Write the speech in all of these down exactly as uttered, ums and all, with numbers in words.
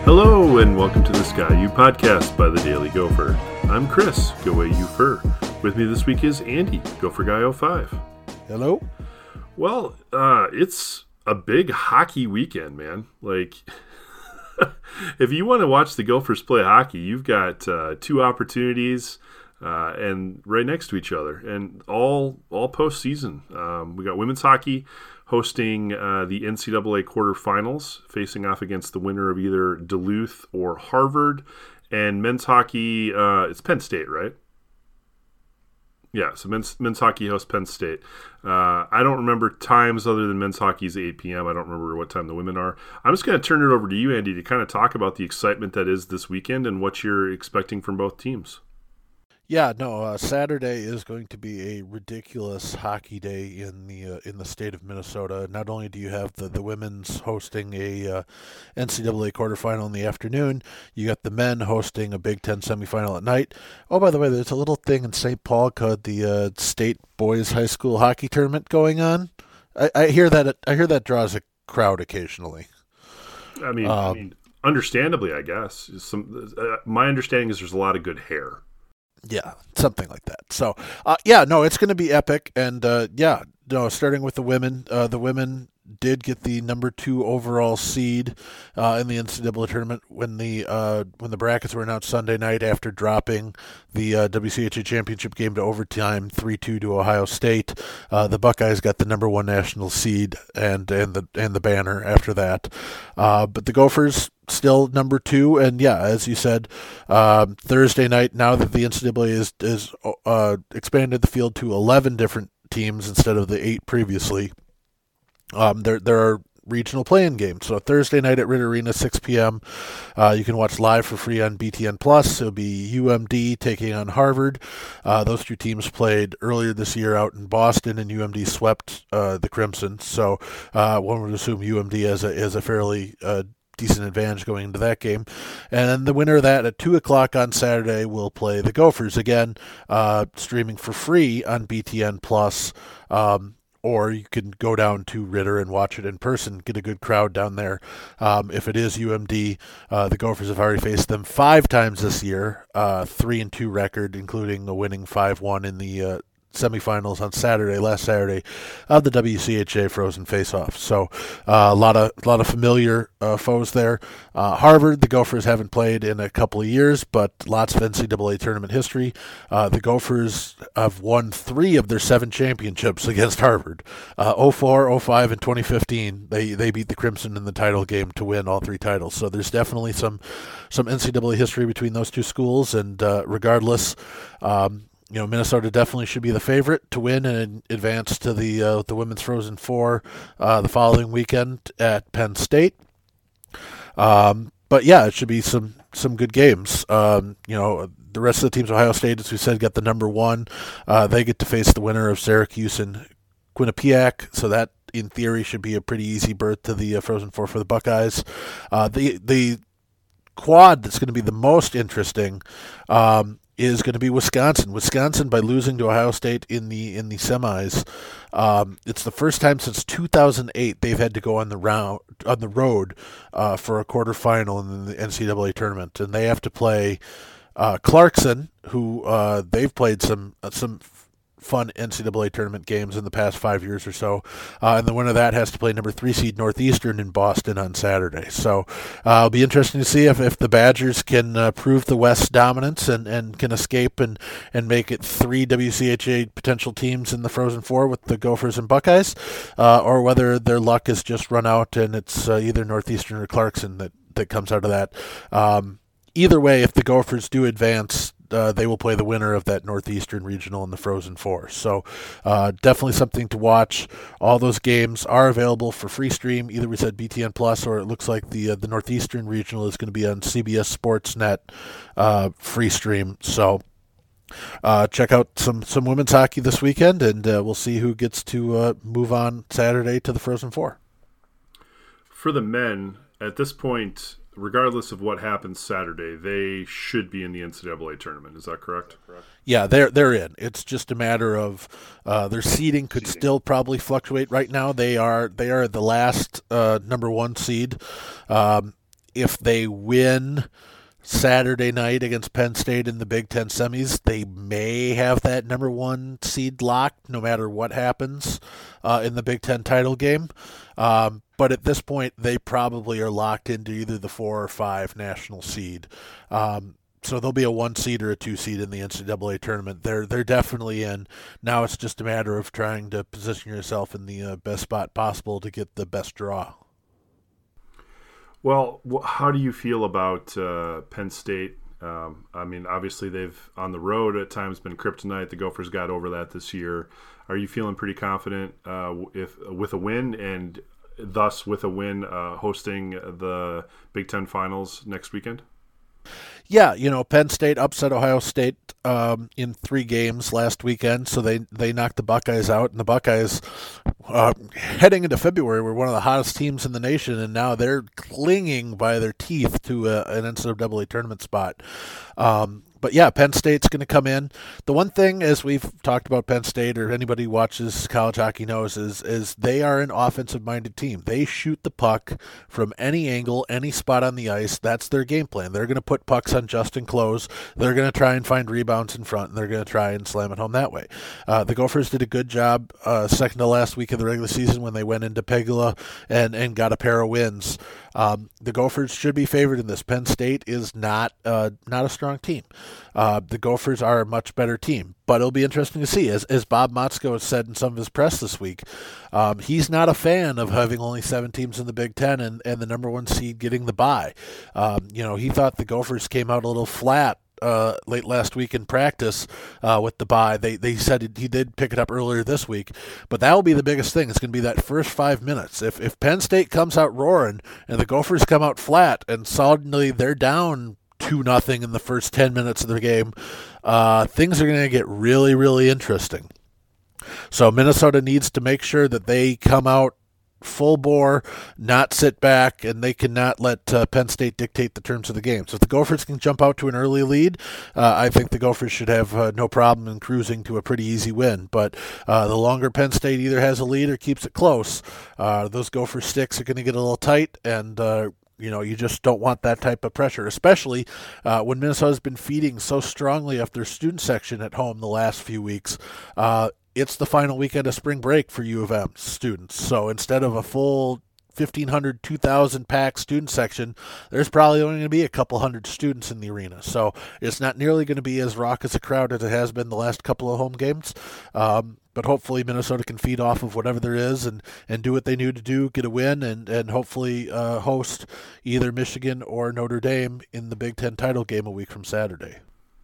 Hello and welcome to the Sky U podcast by the Daily Gopher. I'm Chris, Go Away U Fur. With me this week is Andy, Gopher Guy oh five. Hello. Well, uh, it's a big hockey weekend, man. Like, if you want to watch the Gophers play hockey, you've got uh, two opportunities uh, and right next to each other, and all all postseason. Um, we got women's hockey hosting uh, the N C double A quarterfinals, facing off against the winner of either Duluth or Harvard. And men's hockey, uh, it's Penn State, right? Yeah, so men's, men's hockey hosts Penn State. Uh, I don't remember times other than men's hockey is eight p.m. I don't remember what time the women are. I'm just going to turn it over to you, Andy, to kind of talk about the excitement that is this weekend and what you're expecting from both teams. Yeah, no. Uh, Saturday is going to be a ridiculous hockey day in the uh, in the state of Minnesota. Not only do you have the, the women's hosting a uh, N C double A quarterfinal in the afternoon, you got the men hosting a Big Ten semifinal at night. Oh, by the way, there's a little thing in Saint Paul called the uh, State Boys High School Hockey Tournament going on. I, I hear that I hear that draws a crowd occasionally. I mean, um, I mean understandably, I guess. Some uh, my understanding is there's a lot of good hair. Yeah, something like that. So, uh, yeah, no, it's going to be epic. And, uh, yeah, no, starting with the women, uh, the women did get the number two overall seed uh, in the N C double A tournament when the uh, when the brackets were announced Sunday night after dropping the uh, W C H A championship game to overtime three two to Ohio State. Uh, the Buckeyes got the number one national seed and and the and the banner after that. Uh, but the Gophers still number two, and yeah, as you said, um, Thursday night. Now that the N C double A is is uh, expanded the field to eleven different teams instead of the eight previously. Um, there there are regional play-in games. So Thursday night at Ritter Arena, six p.m. Uh, you can watch live for free on B T N Plus. It'll be U M D taking on Harvard. Uh, those two teams played earlier this year out in Boston, and U M D swept uh, the Crimson. So uh, one would assume U M D has a, has a fairly uh, decent advantage going into that game. And then the winner of that at two o'clock on Saturday will play the Gophers again, uh, streaming for free on B T N Plus. Um, Or you can go down to Ritter and watch it in person, get a good crowd down there. Um, if it is U M D, uh, the Gophers have already faced them five times this year, uh, three and two record, including a winning five one in the uh, semifinals on Saturday, last Saturday, of the W C H A Frozen Face-Off. So uh, a lot of a lot of familiar uh, foes there. Uh, Harvard, the Gophers haven't played in a couple of years, but lots of N C double A tournament history. Uh, the Gophers have won three of their seven championships against Harvard. Uh, oh four, oh five, and twenty fifteen. They they beat the Crimson in the title game to win all three titles. So there's definitely some some N C double A history between those two schools, and uh, regardless, um, you know, Minnesota definitely should be the favorite to win and advance to the uh, the Women's Frozen Four uh, the following weekend at Penn State. Um, but yeah, it should be some some good games. Um, you know, the rest of the teams, Ohio State, as we said, got the number one. Uh, they get to face the winner of Syracuse and Quinnipiac, so that in theory should be a pretty easy berth to the uh, Frozen Four for the Buckeyes. Uh, the the quad that's going to be the most interesting Um, is going to be Wisconsin. Wisconsin, by losing to Ohio State in the in the semis, um, it's the first time since two thousand eight they've had to go on the round on the road uh, for a quarterfinal in the N C double A tournament, and they have to play uh, Clarkson, who uh, they've played some uh, some. fun N C double A tournament games in the past five years or so. Uh, and the winner of that has to play number three seed Northeastern in Boston on Saturday. So uh, it'll be interesting to see if, if the Badgers can uh, prove the West dominance and, and can escape and, and make it three W C H A potential teams in the Frozen Four with the Gophers and Buckeyes, uh, or whether their luck has just run out and it's uh, either Northeastern or Clarkson that, that comes out of that. Um, either way, if the Gophers do advance, Uh, they will play the winner of that Northeastern Regional in the Frozen Four. So uh, definitely something to watch. All those games are available for free stream. Either we said B T N Plus, or it looks like the uh, the Northeastern Regional is going to be on C B S Sportsnet uh, free stream. So uh, check out some, some women's hockey this weekend, and uh, we'll see who gets to uh, move on Saturday to the Frozen Four. For the men, at this point, regardless of what happens Saturday, they should be in the N C double A tournament. Is that correct? Yeah, they're they're in. It's just a matter of uh, their seeding could seeding. still probably fluctuate. Right now, they are they are the last uh, number one seed. Um, if they win Saturday night against Penn State in the Big Ten semis, they may have that number one seed locked no matter what happens uh, in the Big Ten title game. Um, but at this point, they probably are locked into either the four or five national seed. Um, so there'll be a one seed or a two seed in the N C double A tournament. They're they're definitely in. Now it's just a matter of trying to position yourself in the uh, best spot possible to get the best draw. Well, how do you feel about uh, Penn State? Um, I mean, obviously they've on the road at times been kryptonite. The Gophers got over that this year. Are you feeling pretty confident uh, if with a win and thus with a win uh, hosting the Big Ten finals next weekend? Yeah, you know, Penn State upset Ohio State um, in three games last weekend, so they, they knocked the Buckeyes out, and the Buckeyes, uh, heading into February, were one of the hottest teams in the nation, and now they're clinging by their teeth to a, an N C double A tournament spot. Um, but yeah, Penn State's going to come in. The one thing, as we've talked about Penn State, or anybody who watches college hockey knows, is is they are an offensive-minded team. They shoot the puck from any angle, any spot on the ice. That's their game plan. They're going to put pucks on Justin Close. They're going to try and find rebounds in front, and they're going to try and slam it home that way. Uh, the Gophers did a good job uh, second to last week of the regular season when they went into Pegula and, and got a pair of wins. Um, the Gophers should be favored in this. Penn State is not uh, not a strong team. Uh, the Gophers are a much better team, but it'll be interesting to see. As as Bob Motzko has said in some of his press this week, um, he's not a fan of having only seven teams in the Big Ten and, and the number one seed getting the bye. Um, you know, he thought the Gophers came out a little flat Uh, late last week in practice uh, with the bye. They they said he did pick it up earlier this week, but that will be the biggest thing. It's going to be that first five minutes. If if Penn State comes out roaring and the Gophers come out flat and suddenly they're down two nothing in the first ten minutes of the game, uh, things are going to get really really interesting. So Minnesota needs to make sure that they come out full bore, not sit back, and they cannot let uh, Penn State dictate the terms of the game. So if the Gophers can jump out to an early lead, uh, I think the Gophers should have uh, no problem in cruising to a pretty easy win. But uh, the longer Penn State either has a lead or keeps it close, uh, those Gopher sticks are going to get a little tight, and uh, you know, you just don't want that type of pressure, especially uh, when Minnesota's been feeding so strongly off their student section at home the last few weeks. Uh, It's the final weekend of spring break for U of M students. So instead of a full fifteen hundred, two thousand pack student section, there's probably only going to be a couple hundred students in the arena. So it's not nearly going to be as raucous a crowd as it has been the last couple of home games. Um, but hopefully Minnesota can feed off of whatever there is and, and do what they need to do, get a win, and, and hopefully uh, host either Michigan or Notre Dame in the Big Ten title game a week from Saturday.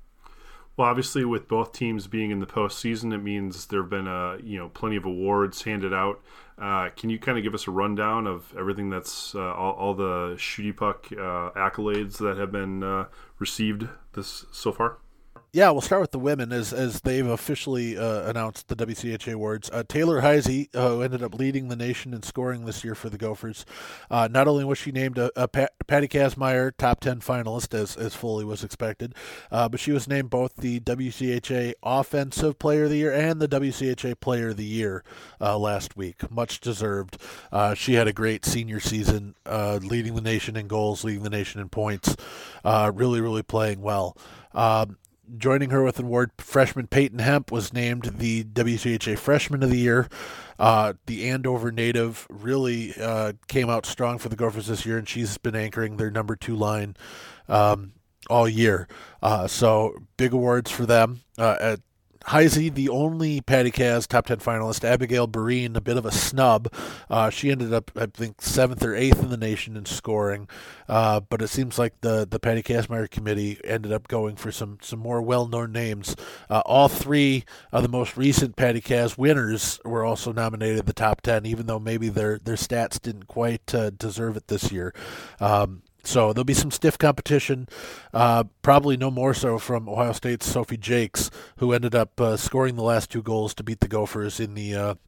Well, obviously, with both teams being in the postseason, it means there have been uh, you know plenty of awards handed out. Uh, can you kind of give us a rundown of everything that's uh, all, all the shooty puck uh, accolades that have been uh, received this so far? Yeah, we'll start with the women as as they've officially uh, announced the W C H A awards. Uh, Taylor Heisey, uh, who ended up leading the nation in scoring this year for the Gophers, uh, not only was she named a, a Pat, Patty Kazmaier top ten finalist, as, as fully was expected, uh, but she was named both the W C H A Offensive Player of the Year and the W C H A Player of the Year uh, last week. Much deserved. Uh, she had a great senior season, uh, leading the nation in goals, leading the nation in points, uh, really, really playing well. Um, Joining her with an award, freshman Peyton Hemp was named the W C H A Freshman of the Year. Uh, the Andover native really uh, came out strong for the Gophers this year, and she's been anchoring their number two line um, all year. Uh, so big awards for them. Uh, at Heisey, the only Patty Kaz top ten finalist. Abigail Barine, a bit of a snub. Uh, she ended up, I think, seventh or eighth in the nation in scoring. Uh, but it seems like the, the Patty Kazmaier committee ended up going for some, some more well-known names. Uh, all three of the most recent Patty Kaz winners were also nominated in the top ten, even though maybe their, their stats didn't quite uh, deserve it this year. Um, So there'll be some stiff competition, uh, probably no more so from Ohio State's Sophie Jakes, who ended up uh, scoring the last two goals to beat the Gophers in the uh,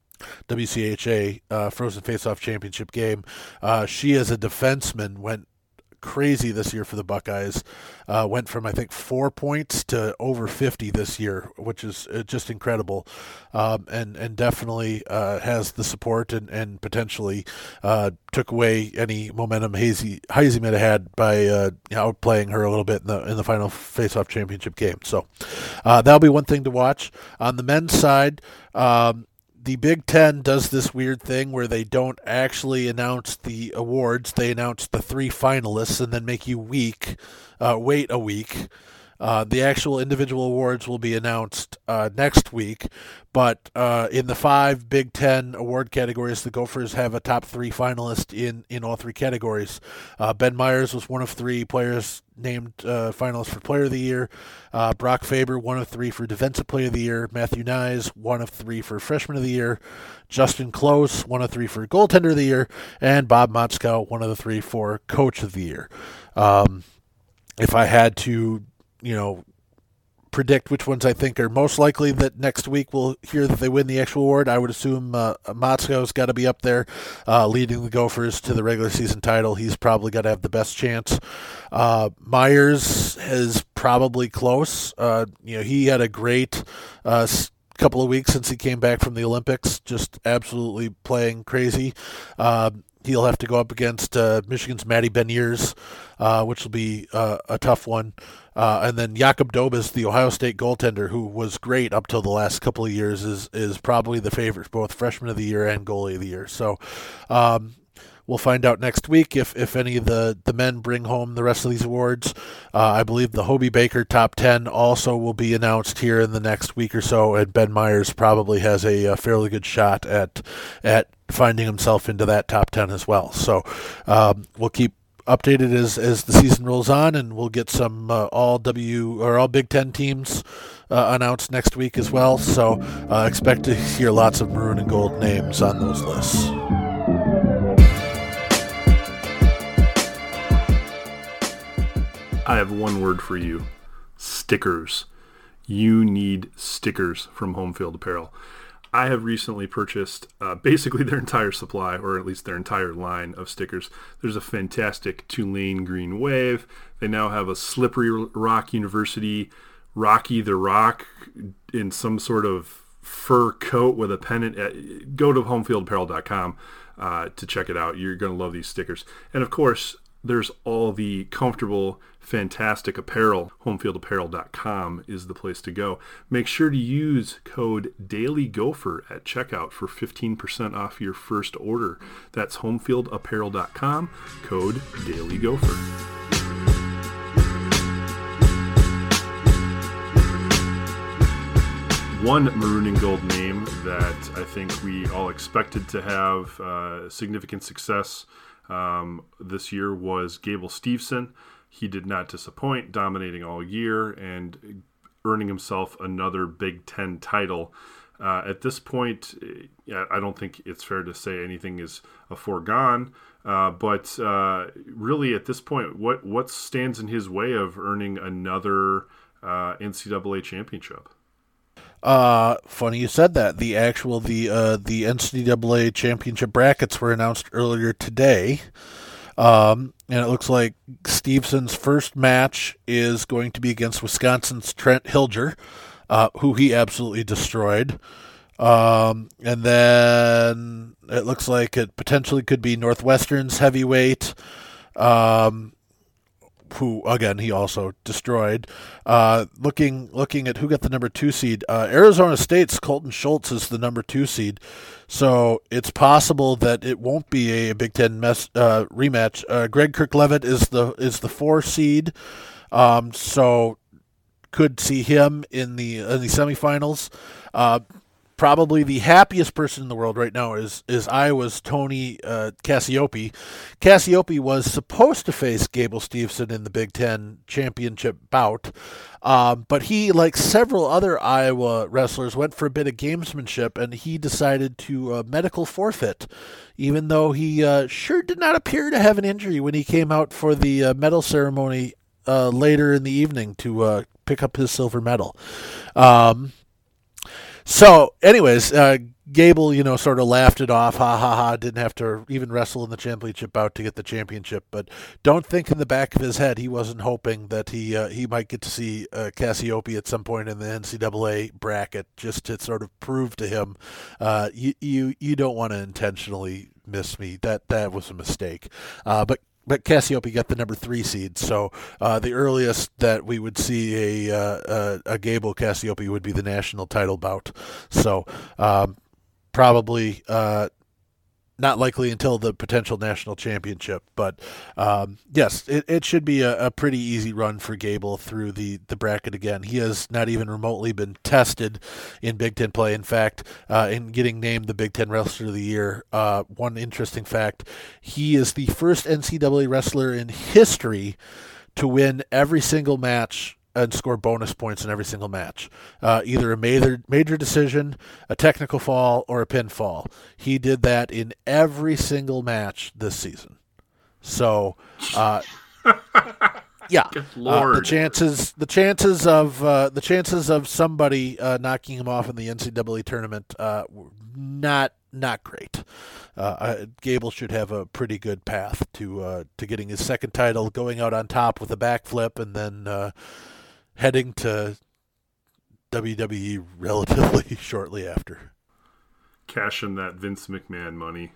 W C H A uh, Frozen Faceoff Championship game. Uh, she, as a defenseman, went crazy this year for the Buckeyes. Uh, went from, I think, four points to over fifty this year, which is uh, just incredible, um, and and definitely uh, has the support and and potentially uh, took away any momentum Hazy Heisey might have had by uh, outplaying her a little bit in the in the final face-off championship game. So uh, that'll be one thing to watch. On the men's side, um, the Big Ten does this weird thing where they don't actually announce the awards. They announce the three finalists and then make you week, uh, wait a week. Uh, the actual individual awards will be announced uh, next week, but uh, in the five Big Ten award categories, the Gophers have a top three finalist in, in all three categories. Uh, Ben Myers was one of three players named uh, finalist for Player of the Year. Uh, Brock Faber, one of three for Defensive Player of the Year. Matthew Nyes, one of three for Freshman of the Year. Justin Close, one of three for Goaltender of the Year. And Bob Motzko, one of the three for Coach of the Year. Um, if I had to you know, predict which ones I think are most likely that next week we'll hear that they win the actual award, I would assume uh, Motzko's got to be up there, uh, leading the Gophers to the regular season title. He's probably got to have the best chance. Uh, Myers is probably close. Uh, you know, he had a great uh, couple of weeks since he came back from the Olympics, just absolutely playing crazy. Uh, he'll have to go up against uh, Michigan's Matty Beniers, uh, which will be uh, a tough one. Uh, and then Jakob Dobes, the Ohio State goaltender, who was great up till the last couple of years, is is probably the favorite, both Freshman of the Year and Goalie of the Year. So um, we'll find out next week if, if any of the, the men bring home the rest of these awards. Uh, I believe the Hobie Baker top ten also will be announced here in the next week or so, and Ben Myers probably has a, a fairly good shot at at finding himself into that top ten as well. So um, we'll keep updated as as the season rolls on, and we'll get some uh, all W or all Big Ten teams uh, announced next week as well. So uh, expect to hear lots of maroon and gold names on those lists. I have one word for you: stickers. You need stickers from Home Field Apparel. I have recently purchased uh, basically their entire supply, or at least their entire line of stickers. There's a fantastic Tulane Green Wave. They now have a Slippery Rock University Rocky the Rock in some sort of fur coat with a pennant. At, go to home field apparel dot com uh, to check it out. You're going to love these stickers. And of course, there's all the comfortable, fantastic apparel. home field apparel dot com is the place to go. Make sure to use code DailyGopher at checkout for fifteen percent off your first order. That's home field apparel dot com, code DailyGopher. One maroon and gold name that I think we all expected to have uh, significant success um, this year was Gable Steveson. He did not disappoint, dominating all year and earning himself another Big Ten title. Uh, at this point, I don't think it's fair to say anything is a foregone. Uh, but uh, really, at this point, what what stands in his way of earning another uh, N C double A championship? Uh, funny you said that. The actual the uh, the N C double A championship brackets were announced earlier today. Um, and it looks like Stevenson's first match is going to be against Wisconsin's Trent Hilger, uh, who he absolutely destroyed. Um, and then it looks like it potentially could be Northwestern's heavyweight, um, who, again, he also destroyed. Uh, looking looking at who got the number two seed, uh, Arizona State's Colton Schultz is the number two seed. So it's possible that it won't be a Big Ten mess, uh, rematch. Uh, Greg Kirk-Levitt is the is the four seed, um, so could see him in the in the semifinals. Uh, Probably the happiest person in the world right now is is Iowa's Tony uh, Cassiope. Cassiope was supposed to face Gable Steveson in the Big Ten championship bout, um, but he, like several other Iowa wrestlers, went for a bit of gamesmanship, and he decided to uh, medical forfeit, even though he uh, sure did not appear to have an injury when he came out for the uh, medal ceremony uh, later in the evening to uh, pick up his silver medal. Um, So, anyways, uh, Gable, you know, sort of laughed it off. Ha ha ha! Didn't have to even wrestle in the championship bout to get the championship. But don't think in the back of his head he wasn't hoping that he uh, he might get to see uh, Cassiope at some point in the N C double A bracket, just to sort of prove to him, uh, you you you don't want to intentionally miss me. That that was a mistake. Uh, but But Cassiope got the number three seed, so uh, the earliest that we would see a, uh, a a Gable Cassiope would be the national title bout. So um, probably uh, not likely until the potential national championship. But um, yes, it, it should be a, a pretty easy run for Gable through the, the bracket again. He has not even remotely been tested in Big Ten play. In fact, uh, in getting named the Big Ten Wrestler of the Year, uh, one interesting fact, he is the first N C double A wrestler in history to win every single match and score bonus points in every single match. Uh, either a major major decision, a technical fall, or a pinfall. He did that in every single match this season. So, uh, yeah, uh, the chances the chances of uh, the chances of somebody uh, knocking him off in the N C double A tournament uh, not not great. Uh, Gable should have a pretty good path to uh, to getting his second title, going out on top with a backflip, and then uh, heading to W W E relatively shortly after. Cash in that Vince McMahon money.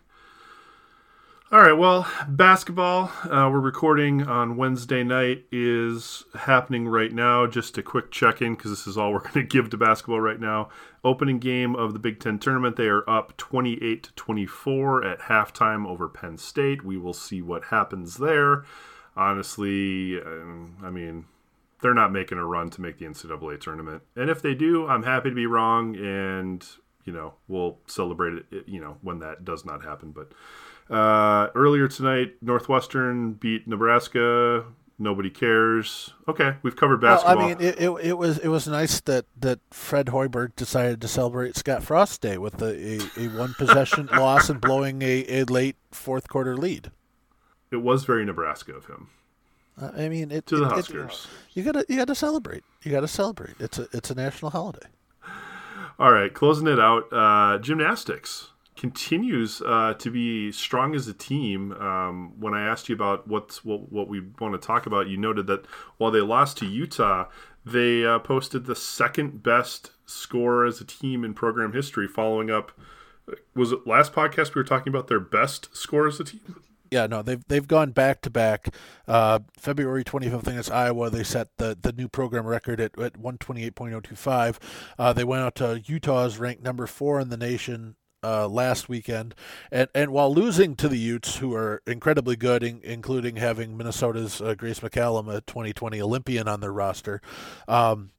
All right, well, basketball, uh, we're recording on Wednesday night, is happening right now. Just a quick check-in, because this is all we're going to give to basketball right now. Opening game of the Big Ten tournament, they are up twenty-eight to twenty-four at halftime over Penn State. We will see what happens there. Honestly, um, I mean, they're not making a run to make the N C double A tournament. And if they do, I'm happy to be wrong, and, you know, we'll celebrate it, you know, when that does not happen. But uh, earlier tonight, Northwestern beat Nebraska. Nobody cares. Okay, we've covered basketball. Well, I mean, it, it, it was it was nice that, that Fred Hoiberg decided to celebrate Scott Frost Day with a, a, a one-possession loss and blowing a, a late fourth-quarter lead. It was very Nebraska of him. Uh, I mean, it, to it, the it, Huskers. you gotta you gotta celebrate. You gotta celebrate. It's a it's a national holiday. All right, closing it out. Uh, gymnastics continues uh, to be strong as a team. Um, when I asked you about what's what what we want to talk about, you noted that while they lost to Utah, they uh, posted the second best score as a team in program history. Following up, was it last podcast we were talking about their best score as a team? Yeah, no, they've they've gone back to back. Uh, February twenty-fifth against Iowa, they set the, the new program record at, at one twenty-eight point oh two five. Uh, they went out to Utah's ranked number four in the nation uh, last weekend, and and while losing to the Utes, who are incredibly good, in, including having Minnesota's uh, Grace McCallum, a twenty twenty Olympian, on their roster. Um,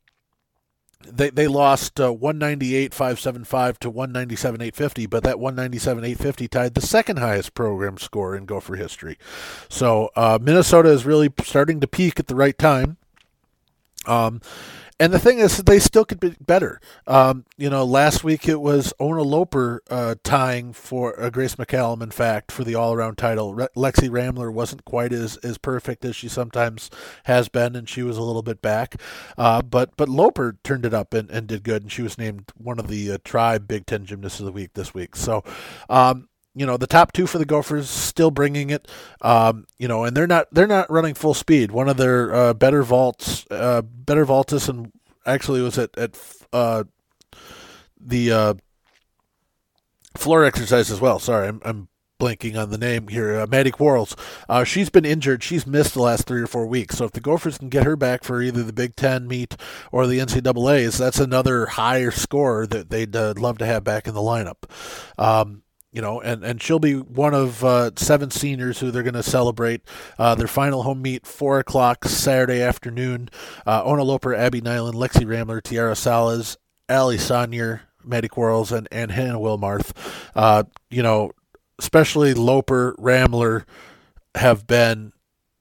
They they lost uh, one ninety-eight five seventy-five to one ninety-seven eight fifty, but that one ninety-seven eight fifty tied the second highest program score in Gopher history. So uh, Minnesota is really starting to peak at the right time. Um, and the thing is, they still could be better. Um, you know, last week it was Ona Loper uh, tying for uh, Grace McCallum, in fact, for the all-around title. Re- Lexi Ramler wasn't quite as, as perfect as she sometimes has been, and she was a little bit back. Uh, but but Loper turned it up and, and did good, and she was named one of the uh, Tribe Big Ten Gymnasts of the Week this week. So, um, you know, the top two for the Gophers still bringing it, um, you know, and they're not they're not running full speed. One of their uh, better vaults, uh, better vaultists, and actually was at at uh, the uh, floor exercise as well. Sorry, I'm, I'm blanking on the name here. Uh, Maddie Quarles, uh, she's been injured. She's missed the last three or four weeks. So if the Gophers can get her back for either the Big Ten meet or the N C double A's, that's another higher score that they'd uh, love to have back in the lineup. Um, You know, and, and she'll be one of uh, seven seniors who they're going to celebrate uh, their final home meet, four o'clock Saturday afternoon. Uh, Ona Loper, Abby Nyland, Lexi Ramler, Tiara Salas, Allie Sonier, Maddie Quarles, and, and Hannah Wilmarth. Uh, you know, especially Loper, Ramler have been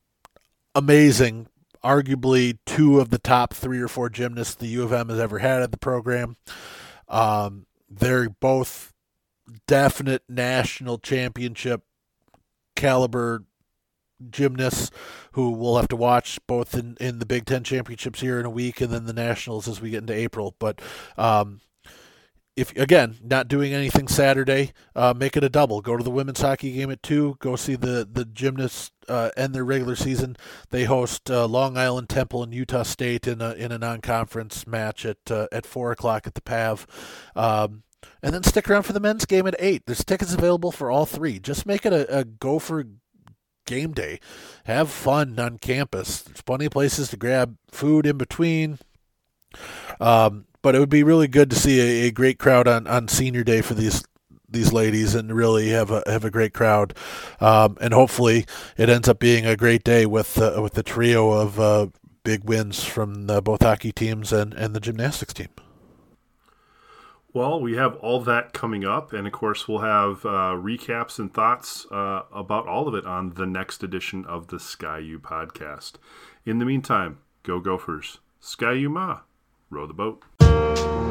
amazing. Arguably two of the top three or four gymnasts the U of M has ever had at the program. Um, they're both definite national championship caliber gymnasts who we'll have to watch both in, in the Big Ten championships here in a week and then the nationals as we get into April. But um, if again not doing anything Saturday, uh, make it a double. Go to the women's hockey game at two. Go see the the gymnasts uh, end their regular season. They host uh, Long Island Temple and Utah State in a in a non-conference match at uh, at four o'clock at the P A V. Um, and then stick around for the men's game at eight. There's tickets available for all three. Just make it a, a Gopher game day. Have fun on campus. There's plenty of places to grab food in between. Um, but it would be really good to see a, a great crowd on, on senior day for these these ladies and really have a have a great crowd. Um, and hopefully it ends up being a great day with uh, with the trio of uh, big wins from uh, both hockey teams and, and the gymnastics team. Well, we have all that coming up, and of course we'll have uh, recaps and thoughts uh, about all of it on the next edition of the Sky U podcast. In the meantime, go Gophers. Sky U Ma. Row the boat.